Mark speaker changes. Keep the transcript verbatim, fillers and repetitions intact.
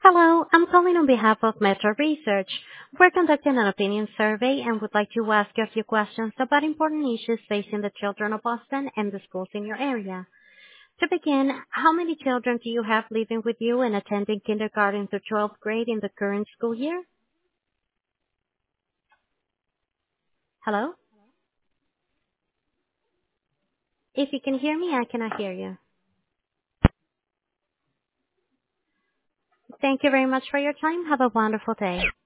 Speaker 1: Hello, I'm calling on behalf of Metro Research. We're conducting an opinion survey and would like to ask you a few questions about important issues facing the children of Boston and the schools in your area. To begin, how many children do you have living with you and attending kindergarten through twelfth grade in the current school year? Hello? If you can hear me, I cannot hear you. Thank you very much for your time. Have a wonderful day.